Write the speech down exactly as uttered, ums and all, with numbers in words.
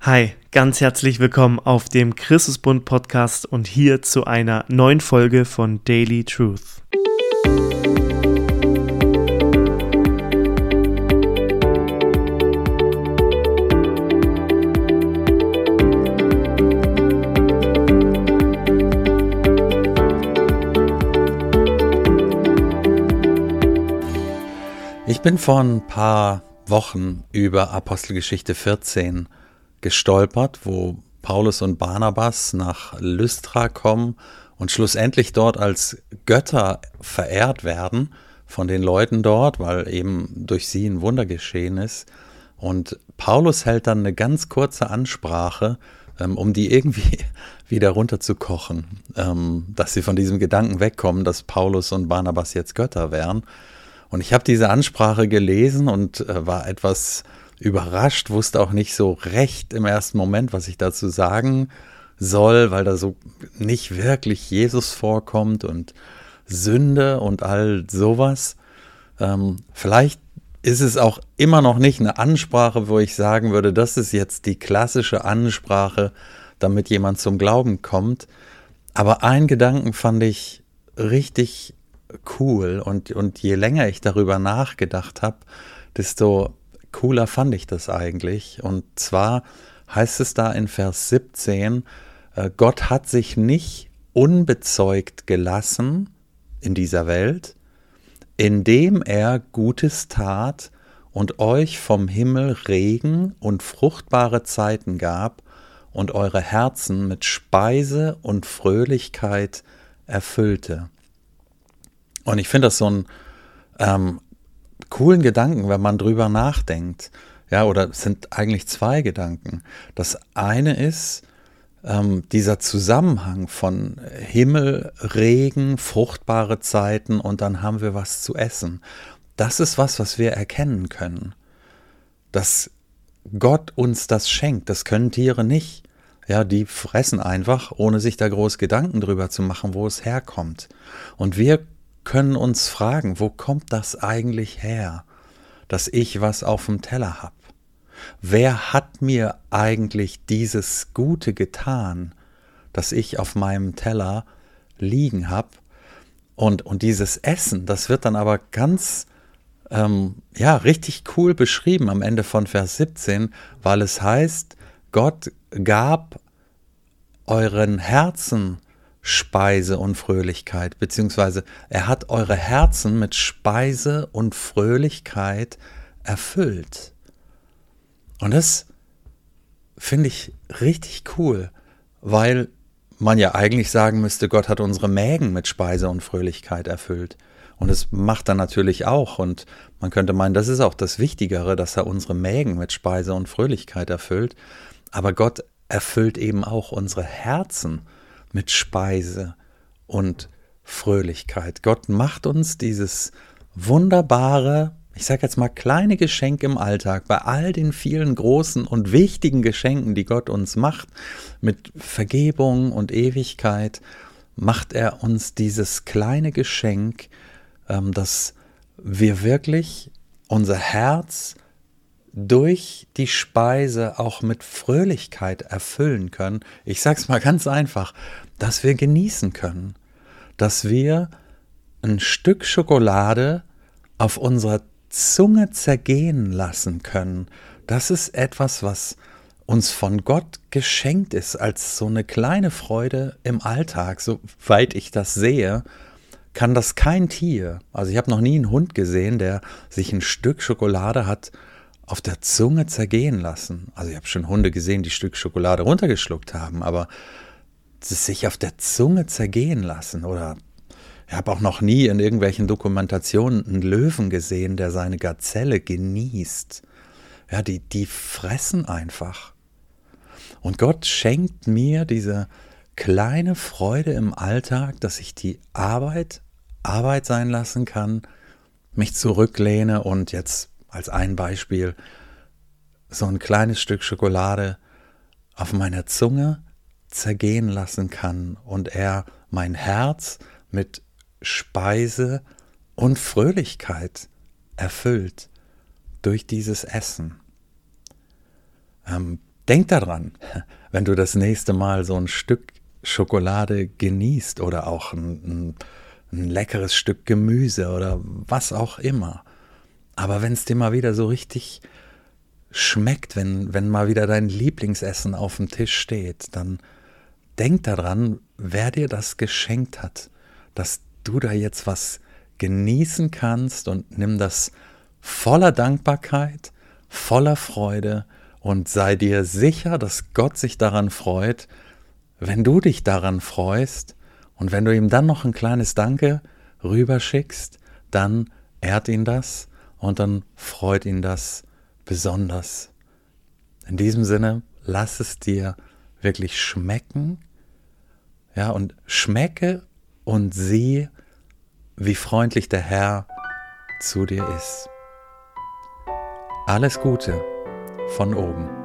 Hi, ganz herzlich willkommen auf dem Christusbund Podcast und hier zu einer neuen Folge von Daily Truth. Ich bin vor ein paar Wochen über Apostelgeschichte vierzehn gestolpert, wo Paulus und Barnabas nach Lystra kommen und schlussendlich dort als Götter verehrt werden von den Leuten dort, weil eben durch sie ein Wunder geschehen ist. Und Paulus hält dann eine ganz kurze Ansprache, um die irgendwie wieder runterzukochen, dass sie von diesem Gedanken wegkommen, dass Paulus und Barnabas jetzt Götter wären. Und ich habe diese Ansprache gelesen und äh, war etwas überrascht, wusste auch nicht so recht im ersten Moment, was ich dazu sagen soll, weil da so nicht wirklich Jesus vorkommt und Sünde und all sowas. Ähm, vielleicht ist es auch immer noch nicht eine Ansprache, wo ich sagen würde, das ist jetzt die klassische Ansprache, damit jemand zum Glauben kommt. Aber einen Gedanken fand ich richtig cool und, und je länger ich darüber nachgedacht habe, desto cooler fand ich das eigentlich. Und zwar heißt es da in Vers siebzehn, äh, Gott hat sich nicht unbezeugt gelassen in dieser Welt, indem er Gutes tat und euch vom Himmel Regen und fruchtbare Zeiten gab und eure Herzen mit Speise und Fröhlichkeit erfüllte. Und ich finde das so einen ähm, coolen Gedanken, wenn man drüber nachdenkt. Ja, oder es sind eigentlich zwei Gedanken. Das eine ist ähm, dieser Zusammenhang von Himmel, Regen, fruchtbare Zeiten und dann haben wir was zu essen. Das ist was, was wir erkennen können. Dass Gott uns das schenkt, das können Tiere nicht. Ja, die fressen einfach, ohne sich da groß Gedanken drüber zu machen, wo es herkommt. Und wir können uns fragen, wo kommt das eigentlich her, dass ich was auf dem Teller habe? Wer hat mir eigentlich dieses Gute getan, das ich auf meinem Teller liegen habe? Und, und dieses Essen, das wird dann aber ganz, ähm, ja, richtig cool beschrieben am Ende von Vers siebzehn, weil es heißt, Gott gab euren Herzen Speise und Fröhlichkeit, beziehungsweise er hat eure Herzen mit Speise und Fröhlichkeit erfüllt. Und das finde ich richtig cool, weil man ja eigentlich sagen müsste, Gott hat unsere Mägen mit Speise und Fröhlichkeit erfüllt. Und das macht er natürlich auch. Und man könnte meinen, das ist auch das Wichtigere, dass er unsere Mägen mit Speise und Fröhlichkeit erfüllt. Aber Gott erfüllt eben auch unsere Herzen mit Speise und Fröhlichkeit. Gott macht uns dieses wunderbare, ich sage jetzt mal kleine Geschenk im Alltag, bei all den vielen großen und wichtigen Geschenken, die Gott uns macht, mit Vergebung und Ewigkeit, macht er uns dieses kleine Geschenk, ähm, dass wir wirklich unser Herz durch die Speise auch mit Fröhlichkeit erfüllen können. Ich sag's mal ganz einfach, dass wir genießen können, dass wir ein Stück Schokolade auf unserer Zunge zergehen lassen können. Das ist etwas, was uns von Gott geschenkt ist, als so eine kleine Freude im Alltag. Soweit ich das sehe, kann das kein Tier. Also ich habe noch nie einen Hund gesehen, der sich ein Stück Schokolade hat auf der Zunge zergehen lassen. Also ich habe schon Hunde gesehen, die Stück Schokolade runtergeschluckt haben, aber sich auf der Zunge zergehen lassen. Oder ich habe auch noch nie in irgendwelchen Dokumentationen einen Löwen gesehen, der seine Gazelle genießt. Ja, die, die fressen einfach. Und Gott schenkt mir diese kleine Freude im Alltag, dass ich die Arbeit Arbeit sein lassen kann, mich zurücklehne und jetzt als ein Beispiel so ein kleines Stück Schokolade auf meiner Zunge zergehen lassen kann und er mein Herz mit Speise und Fröhlichkeit erfüllt durch dieses Essen. Ähm, Denk daran, wenn du das nächste Mal so ein Stück Schokolade genießt oder auch ein, ein, ein leckeres Stück Gemüse oder was auch immer. Aber wenn es dir mal wieder so richtig schmeckt, wenn, wenn mal wieder dein Lieblingsessen auf dem Tisch steht, dann denk daran, wer dir das geschenkt hat, dass du da jetzt was genießen kannst, und nimm das voller Dankbarkeit, voller Freude und sei dir sicher, dass Gott sich daran freut, wenn du dich daran freust, und wenn du ihm dann noch ein kleines Danke rüberschickst, dann ehrt ihn das und dann freut ihn das besonders. In diesem Sinne, lass es dir wirklich schmecken, ja, und schmecke und sieh, wie freundlich der Herr zu dir ist. Alles Gute von oben.